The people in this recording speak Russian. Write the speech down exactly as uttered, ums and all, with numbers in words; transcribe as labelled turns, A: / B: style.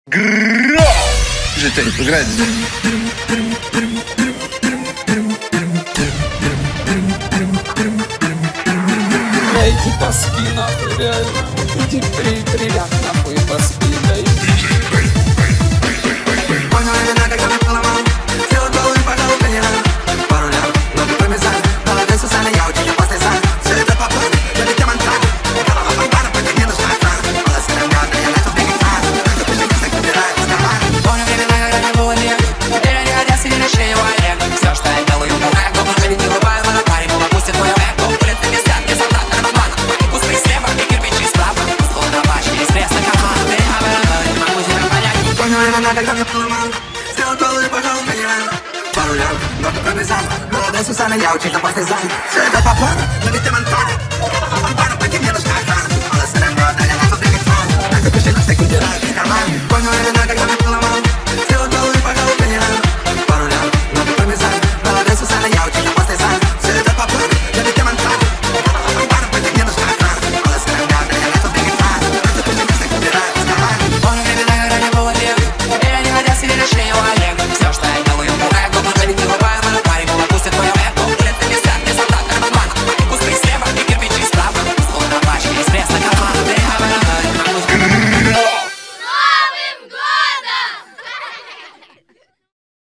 A: Гра! Житель, играет.
B: Иди поспи нахуй, реально. Иди при, приляг нахуй и поспи, да и...
C: Понял именно, когда me поломал. Сделал голову и пожал пенина. Пару лям, ноги промязали. Молодой Сусана, я у тебя после сан. Все это по плану, я ведь Монтана. Голова фонтана, пока не нужна охрана. Волосы на мёд, я начал бегать фан. Только пусть не убирает из кармана. Помню времена, когда не было лет. Теперь они хотят себе на шею олег. Все, что я делаю, по рэпу. Жизнь не выбаю, но на паре мол, опустит мою эко. Перед нами стят, не солдат, а романа. Пустые слева и кирпичи справа. Словно башни из пресса кармана. Ты оборот, не могу тебя понять. Помню времена, когда me поломал. Сделал голову и пожал пенина. Пару лям, ноги промязал. Молодая Сусана, я у тебя после сан. Все это по плану, но ведь Монтана. Голова фонтана, пока не нужна охрана. Волосы на мёд, я начал бегать фан. Только пусть не убирает из кармана. Понял